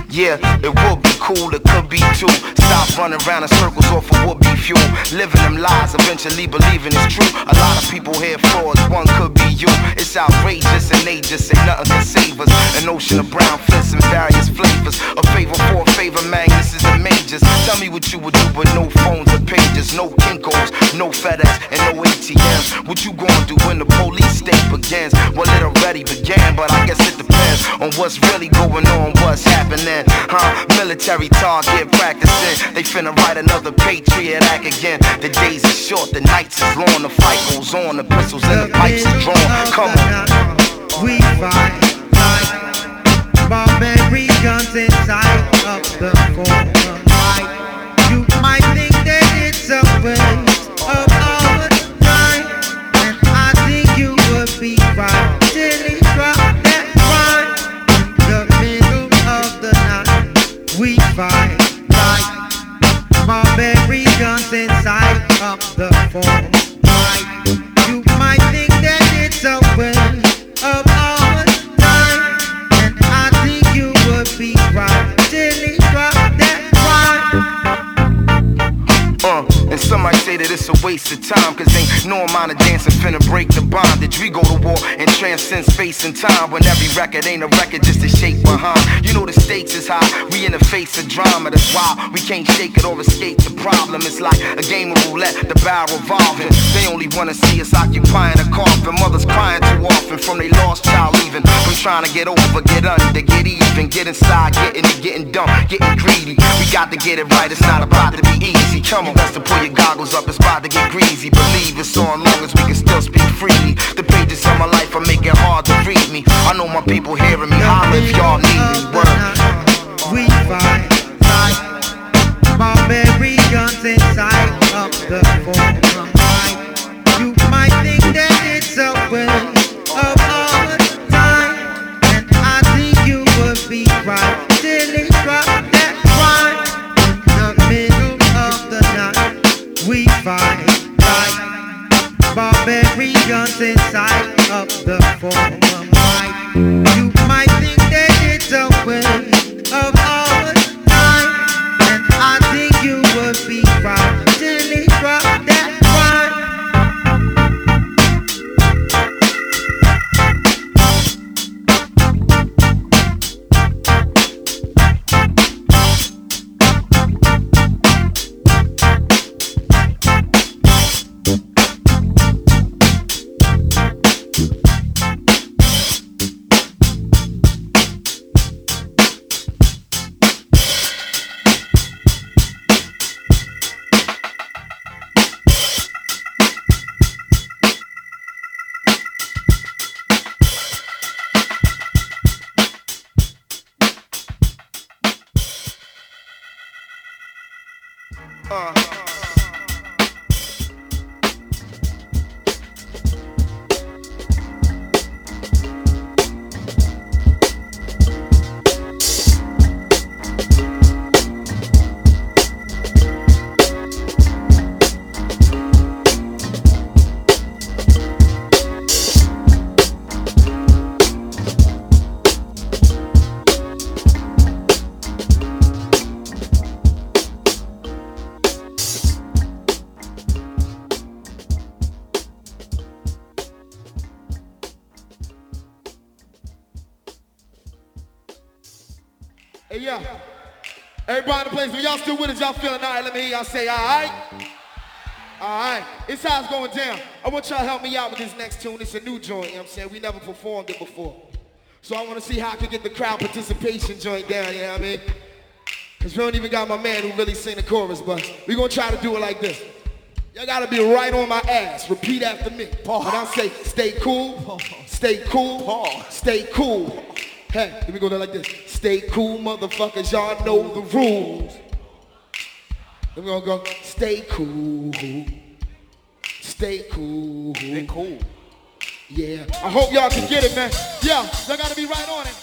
Yeah, it would be cool, it could be too. Stop running around in circles off of would be fuel. Living them lies, eventually believing it's true. A lot of people here frauds, one could be you. It's outrageous and they just say nothing can save us. An ocean of brown fists in various flavors. A favor for a favor, Magnuses and majors. Tell me what you would do with no phones or pages, no Kinkos, no FedEx, and no ATMs. What you gonna do when the police state begins? Well, it already began, but I guess it depends on what's really going on, what's happening. Military target practicing. They finna write another Patriot Act again. The days are short, the nights is long. The fight goes on, the pistols and the pipes are drawn. Come on. We fight like barbarians inside of the forum. You might think that it's a waste of our time, and I think you would be right till he dropped that rhyme. In the middle of the night, we fight like barbarians inside of the forum. You might think that it's a waste of our time, and I think you would be right till he dropped that rhyme. And some might say that it's a waste of time, cause ain't no amount of dancing finna break the bondage. We go to war and transcend space and time, when every record ain't a record just to shake behind. You know the stakes is high, we in the face of drama. That's why we can't shake it or escape the problem. It's like a game of roulette, the barrel revolving. They only wanna see us occupying a coffin. Mothers crying too often from they lost child leaving. From trying to get over, get under, get even, get inside, getting it, getting dumb, getting greedy. We got to get it right, it's not about to be easy. Come on, best to pull your goggles up, it's about to get greasy. Believe it's so long as we can still speak freely. The pages of my life are making hard to read me. I know my people hearing me, holler if y'all need me. Word. We fight like barbarians inside of the forum. You might think that it's a waste of our time, and I think you would be right till he dropped that rhyme. In the middle of the night, we fight like barbarians inside of the forum. You might think that it's a waste of our time, and I think you would be right till he dropped that rhyme. Hey, yo, everybody in the place, when y'all still with us, y'all feeling all right? Let me hear y'all say, all right? All right, it's how it's going down. I want y'all to help me out with this next tune. It's a new joint, you know what I'm saying? We never performed it before. So I want to see how I can get the crowd participation joint down, you know what I mean? Because we don't even got my man who really sing the chorus, but we going to try to do it like this. Y'all got to be right on my ass. Repeat after me. When I say, stay cool, stay cool, stay cool. Hey, let me go there like this. Stay cool, motherfuckers, y'all know the rules. Then we're gonna go, stay cool. Stay cool. Stay cool. Yeah, I hope y'all can get it, man. Yeah, y'all gotta be right on it.